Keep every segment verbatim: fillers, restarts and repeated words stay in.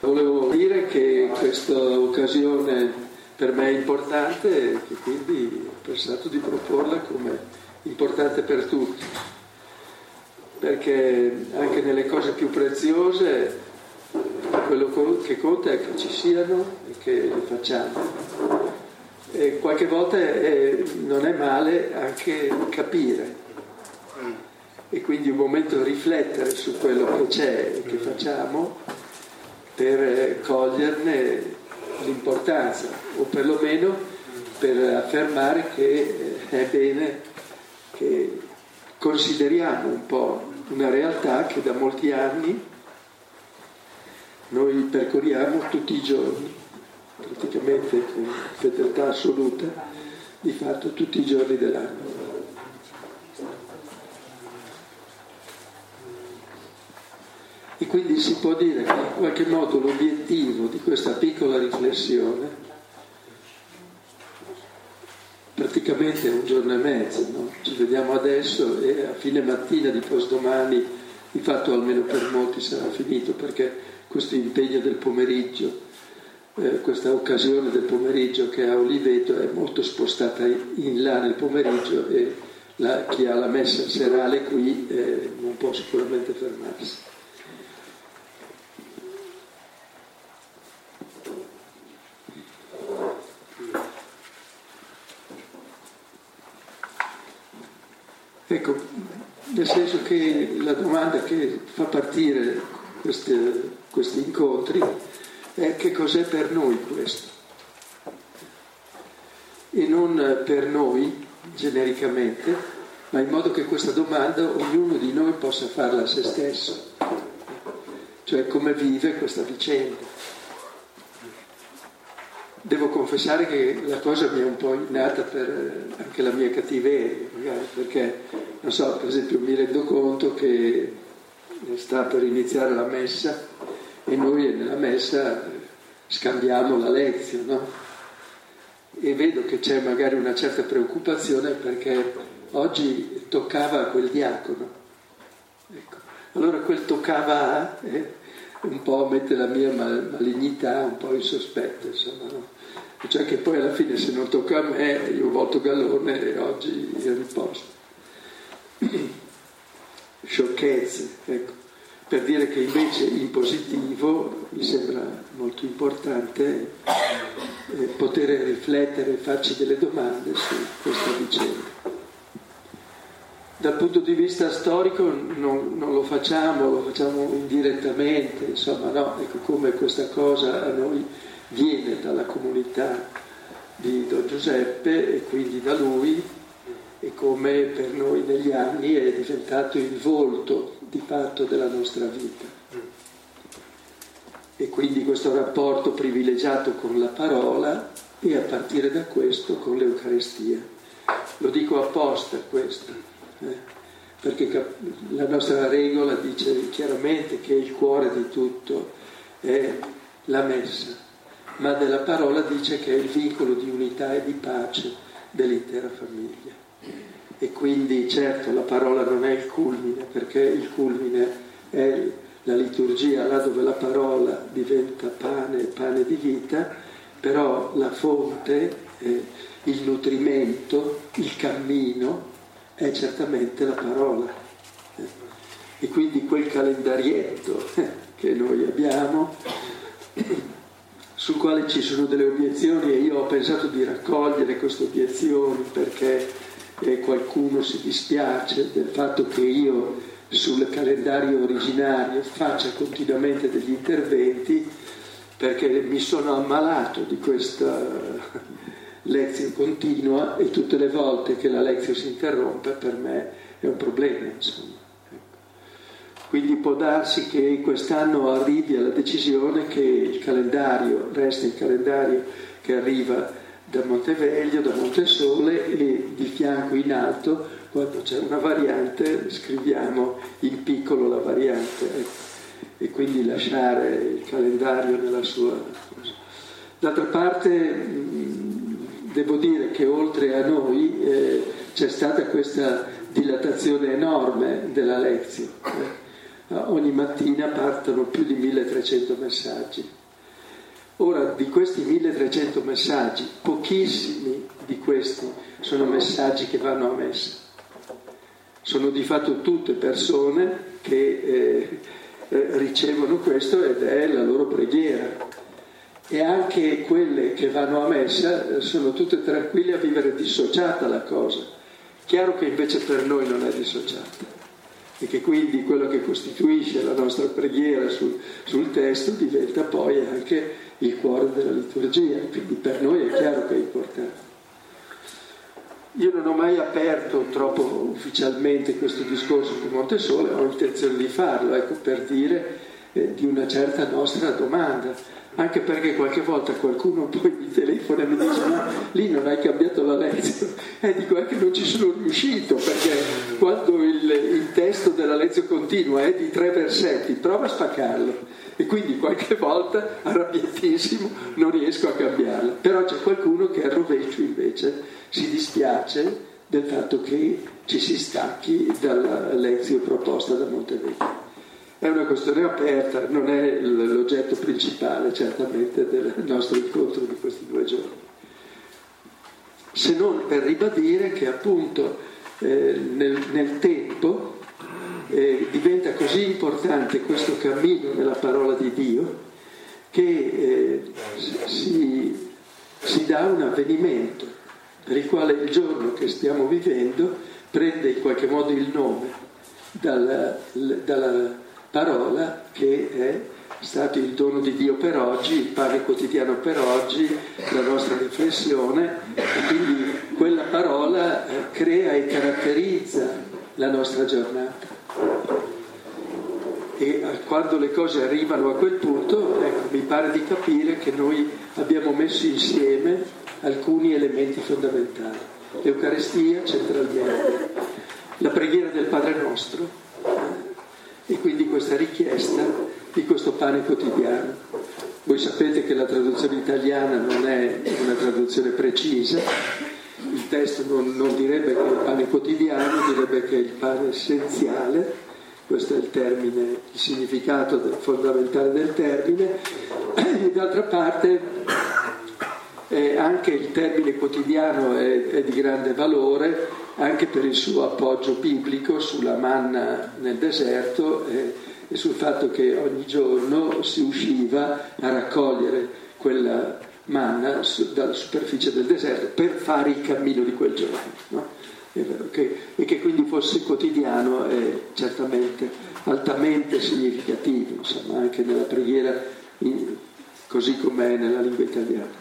Volevo dire che questa occasione per me è importante e che quindi ho pensato di proporla come importante per tutti, perché anche nelle cose più preziose quello che conta è che ci siano e che le facciamo. E qualche volta è, non è male anche capire, e quindi un momento di riflettere su quello che c'è e che facciamo per coglierne l'importanza, o perlomeno per affermare che è bene che consideriamo un po' una realtà che da molti anni noi percorriamo tutti i giorni, praticamente con fedeltà assoluta, di fatto tutti i giorni dell'anno. E quindi si può dire che in qualche modo l'obiettivo di questa piccola riflessione praticamente è un giorno e mezzo, no? Ci vediamo adesso e a fine mattina di postdomani, di fatto almeno per molti sarà finito, perché questo impegno del pomeriggio, eh, questa occasione del pomeriggio che a Oliveto è molto spostata in là nel pomeriggio, e la, chi ha la messa serale qui eh, non può sicuramente fermarsi. Ecco, nel senso che la domanda che fa partire queste, questi incontri è: che cos'è per noi questo? E non per noi genericamente, ma in modo che questa domanda ognuno di noi possa farla a se stesso, cioè come vive questa vicenda. Devo confessare che la cosa mi è un po' innata per anche la mia cattiveria, magari, perché, non so, per esempio mi rendo conto che sta per iniziare la messa e noi nella messa scambiamo la lezione, no? E vedo che c'è magari una certa preoccupazione perché oggi toccava a quel diacono. Ecco. Allora quel toccava eh, un po' mette la mia malignità un po' in sospetto, insomma, no? Cioè che poi alla fine se non tocca a me io voto Gallone e oggi io riposto. Sciocchezze, ecco, per dire che invece in positivo mi sembra molto importante eh, poter riflettere e farci delle domande su questa vicenda. Dal punto di vista storico non, non lo facciamo, lo facciamo indirettamente, insomma, no? Ecco come questa cosa a noi viene dalla comunità di Don Giuseppe e quindi da lui, e come per noi negli anni è diventato il volto di fatto della nostra vita. E quindi questo rapporto privilegiato con la parola e a partire da questo con l'Eucaristia. Lo dico apposta questo. Eh, perché la nostra regola dice chiaramente che il cuore di tutto è la messa, ma della parola dice che è il vincolo di unità e di pace dell'intera famiglia. E quindi certo la parola non è il culmine, perché il culmine è la liturgia, là dove la parola diventa pane, pane di vita, però la fonte, eh, il nutrimento, il cammino è certamente la parola. E quindi quel calendarietto che noi abbiamo, sul quale ci sono delle obiezioni, e io ho pensato di raccogliere queste obiezioni perché eh, qualcuno si dispiace del fatto che io sul calendario originario faccia continuamente degli interventi, perché mi sono ammalato di questa lezione continua e tutte le volte che la lezione si interrompe per me è un problema, insomma. Quindi può darsi che quest'anno arrivi alla decisione che il calendario resta il calendario che arriva da Monteveglio, da Montesole, e di fianco in alto, quando c'è una variante, scriviamo in piccolo la variante, ecco. E quindi lasciare il calendario nella sua cosa. D'altra parte devo dire che oltre a noi eh, c'è stata questa dilatazione enorme della lezione. Eh. ogni mattina partono più di milletrecento messaggi. Ora, di questi milletrecento messaggi, pochissimi di questi sono messaggi che vanno a messa. Sono di fatto tutte persone che eh, eh, ricevono questo ed è la loro preghiera. E anche quelle che vanno a messa eh, sono tutte tranquille a vivere dissociata la cosa. Chiaro che invece per noi non è dissociata. E che quindi quello che costituisce la nostra preghiera sul, sul testo diventa poi anche il cuore della liturgia, quindi per noi è chiaro che è importante. Io non ho mai aperto troppo ufficialmente questo discorso con Montesole, ho intenzione di farlo, ecco, per dire eh, di una certa nostra domanda, anche perché qualche volta qualcuno poi mi telefona e mi dice ma lì non hai cambiato la lezione, e dico è che non ci sono riuscito, perché quando il, il testo della lezione continua è di tre versetti, prova a spaccarlo, e quindi qualche volta arrabbiatissimo non riesco a cambiarla, però c'è qualcuno che al rovescio invece si dispiace del fatto che ci si stacchi dalla lezione proposta da Montevecchio. È una questione aperta, non è l'oggetto principale certamente del nostro incontro di questi due giorni, se non per ribadire che appunto eh, nel, nel tempo eh, diventa così importante questo cammino nella parola di Dio che eh, si, si dà un avvenimento per il quale il giorno che stiamo vivendo prende in qualche modo il nome dalla, dalla parola che è stato il dono di Dio per oggi, il pane quotidiano per oggi, la nostra riflessione, e quindi quella parola eh, crea e caratterizza la nostra giornata. E eh, quando le cose arrivano a quel punto, ecco, mi pare di capire che noi abbiamo messo insieme alcuni elementi fondamentali. L'Eucaristia centralmente, la preghiera del Padre Nostro, e quindi questa richiesta di questo pane quotidiano. Voi sapete che la traduzione italiana non è una traduzione precisa, il testo non, non direbbe che è il pane quotidiano, direbbe che è il pane essenziale, questo è il termine, il significato del, fondamentale del termine, e d'altra parte eh, anche il termine quotidiano è, è di grande valore, anche per il suo appoggio biblico sulla manna nel deserto e, e sul fatto che ogni giorno si usciva a raccogliere quella manna su, dalla superficie del deserto per fare il cammino di quel giorno, no? E che, e che quindi fosse quotidiano è certamente altamente significativo, insomma, anche nella preghiera in, così com'è nella lingua italiana.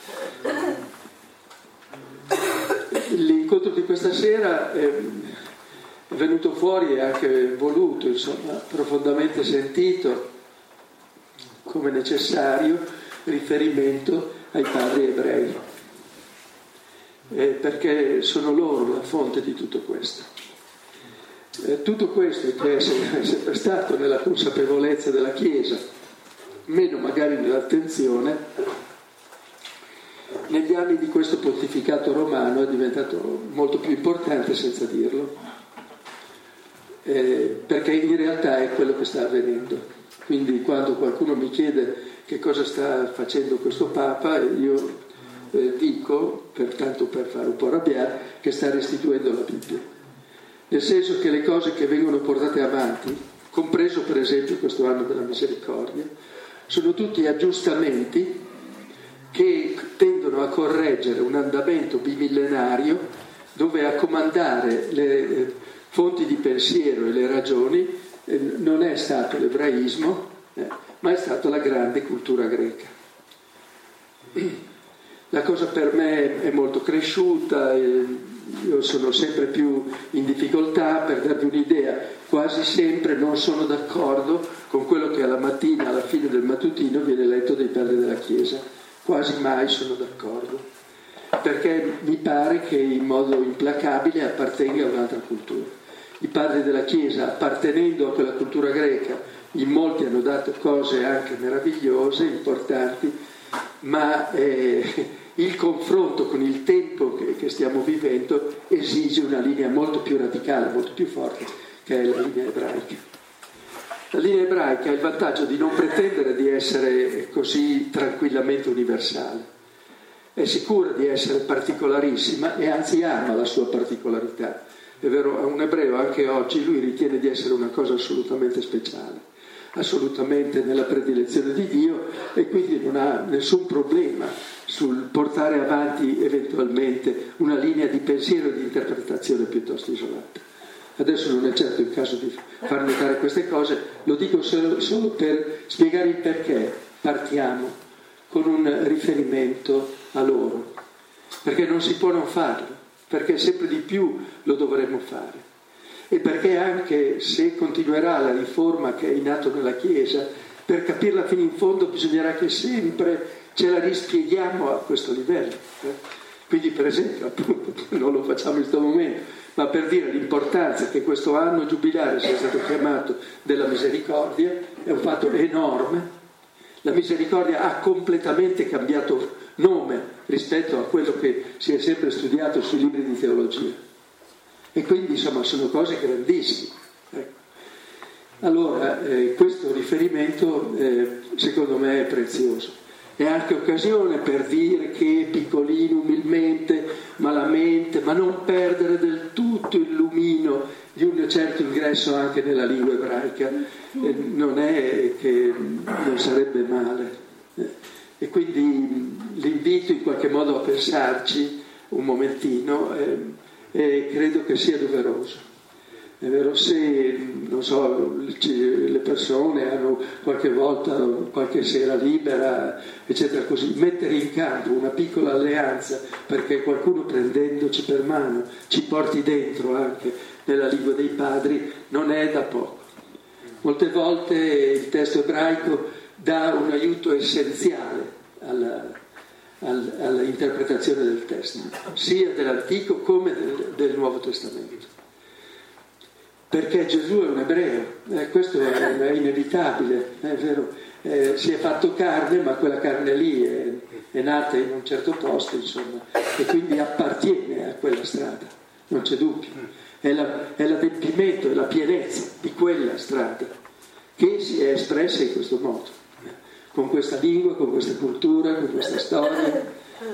L'incontro di questa sera è venuto fuori e anche voluto, insomma, profondamente sentito come necessario riferimento ai padri ebrei, eh, perché sono loro la fonte di tutto questo. Eh, tutto questo che è sempre stato nella consapevolezza della Chiesa, meno magari nell'attenzione, negli anni di questo pontificato romano è diventato molto più importante senza dirlo, eh, perché in realtà è quello che sta avvenendo. Quindi quando qualcuno mi chiede che cosa sta facendo questo Papa, io eh, dico, per, tanto per fare un po' arrabbiare, che sta restituendo la Bibbia. Nel senso che le cose che vengono portate avanti, compreso per esempio questo anno della misericordia, sono tutti aggiustamenti che tendono a correggere un andamento bimillenario dove a comandare le fonti di pensiero e le ragioni eh, non è stato l'ebraismo, eh, ma è stata la grande cultura greca. La cosa per me è molto cresciuta, eh, io sono sempre più in difficoltà, per darvi un'idea, quasi sempre non sono d'accordo con quello che alla mattina, alla fine del mattutino, viene letto dai padri della Chiesa. Quasi mai sono d'accordo, perché mi pare che in modo implacabile appartenga a un'altra cultura. I padri della Chiesa, appartenendo a quella cultura greca, in molti hanno dato cose anche meravigliose, importanti, ma eh, il confronto con il tempo che, che stiamo vivendo esige una linea molto più radicale, molto più forte, che è la linea ebraica. La linea ebraica ha il vantaggio di non pretendere di essere così tranquillamente universale. È sicura di essere particolarissima e anzi ama la sua particolarità. È vero, un ebreo anche oggi lui ritiene di essere una cosa assolutamente speciale, assolutamente nella predilezione di Dio, e quindi non ha nessun problema sul portare avanti eventualmente una linea di pensiero e di interpretazione piuttosto isolata. Adesso non è certo il caso di far notare queste cose, lo dico solo, solo per spiegare il perché partiamo con un riferimento a loro, perché non si può non farlo, perché sempre di più lo dovremo fare, e perché anche se continuerà la riforma che è in atto nella Chiesa, per capirla fino in fondo bisognerà che sempre ce la rispieghiamo a questo livello. Eh? Quindi per esempio, appunto, non lo facciamo in questo momento, ma per dire l'importanza che questo anno giubilare sia stato chiamato della misericordia è un fatto enorme. La misericordia ha completamente cambiato nome rispetto a quello che si è sempre studiato sui libri di teologia, e quindi insomma sono cose grandissime. Ecco. Allora eh, questo riferimento eh, secondo me è prezioso. È anche occasione per dire che piccolino, umilmente, malamente, ma non perdere del tutto il lumino di un certo ingresso anche nella lingua ebraica, eh, non è che non sarebbe male. Eh, e quindi l'invito in qualche modo a pensarci un momentino, eh, eh, credo che sia doveroso. È vero, se, non so, le persone hanno qualche volta, qualche sera libera, eccetera, così, mettere in campo una piccola alleanza perché qualcuno prendendoci per mano ci porti dentro anche nella lingua dei padri, non è da poco. Molte volte il testo ebraico dà un aiuto essenziale alla, alla, all'interpretazione del testo, sia dell'Antico come del, del Nuovo Testamento. Perché Gesù è un ebreo, eh, questo è, è inevitabile, è vero, eh, si è fatto carne, ma quella carne lì è, è nata in un certo posto, insomma, e quindi appartiene a quella strada, non c'è dubbio. È, la, è l'adempimento, è la pienezza di quella strada che si è espressa in questo modo, eh, con questa lingua, con questa cultura, con questa storia.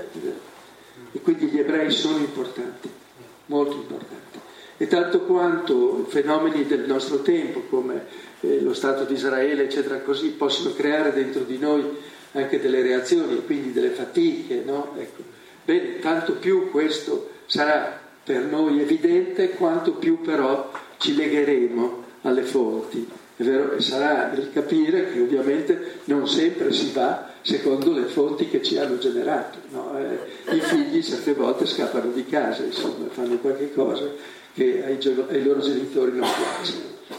E quindi gli ebrei sono importanti, molto importanti. E tanto quanto fenomeni del nostro tempo, come eh, lo Stato di Israele, eccetera, così, possono creare dentro di noi anche delle reazioni e quindi delle fatiche, no? Ecco. Bene, tanto più questo sarà per noi evidente, quanto più però ci legheremo alle fonti. È vero? E sarà il capire che ovviamente non sempre si va secondo le fonti che ci hanno generato, no? Eh, i figli certe volte scappano di casa, insomma, fanno qualche cosa che ai, ai loro genitori non piace.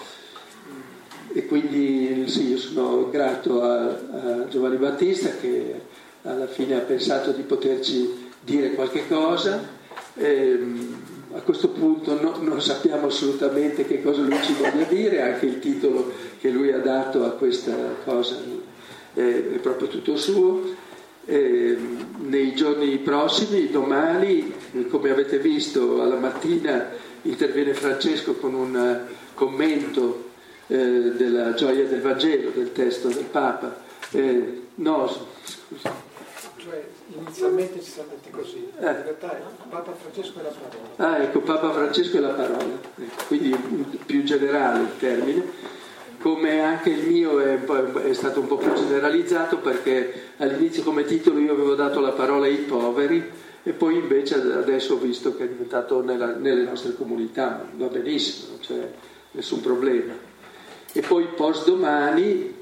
E quindi sì, io sono grato a, a Giovanni Battista che alla fine ha pensato di poterci dire qualche cosa. E, a questo punto no, non sappiamo assolutamente che cosa lui ci voglia dire, anche il titolo che lui ha dato a questa cosa è, è proprio tutto suo. Eh, nei giorni prossimi, domani, come avete visto, alla mattina interviene Francesco con un commento eh, della gioia del Vangelo, del testo del Papa. Eh, no, scusa. Cioè, inizialmente ci siamo detti così, in Eh. realtà è Papa Francesco e la parola. Ah, ecco, Papa Francesco e la parola. Ecco, quindi più generale il termine. Come anche il mio è, è stato un po' più generalizzato, perché all'inizio come titolo io avevo dato la parola ai poveri, e poi invece adesso ho visto che è diventato nella, nelle nostre comunità, va benissimo, non c'è nessun problema. E poi post domani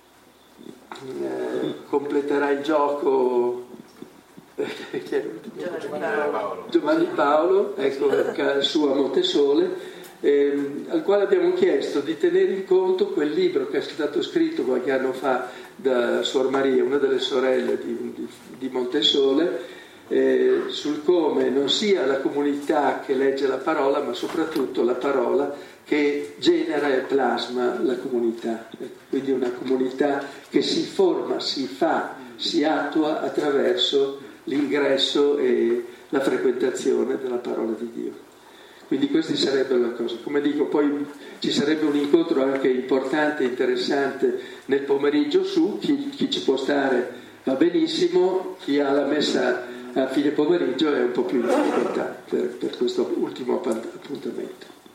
eh, completerà il gioco eh, Giovanni Paolo, Giovanni Paolo, ecco, su a Montesole, eh, al quale abbiamo chiesto di tenere in conto quel libro che è stato scritto qualche anno fa da Suor Maria, una delle sorelle di, di, di Montesole, eh, sul come non sia la comunità che legge la parola, ma soprattutto la parola che genera e plasma la comunità. Quindi una comunità che si forma, si fa, si attua attraverso l'ingresso e la frequentazione della parola di Dio. Quindi queste sarebbero le cose. Come dico, poi ci sarebbe un incontro anche importante e interessante nel pomeriggio su, chi, chi ci può stare va benissimo, chi ha la messa a fine pomeriggio è un po' più in difficoltà per, per questo ultimo appuntamento.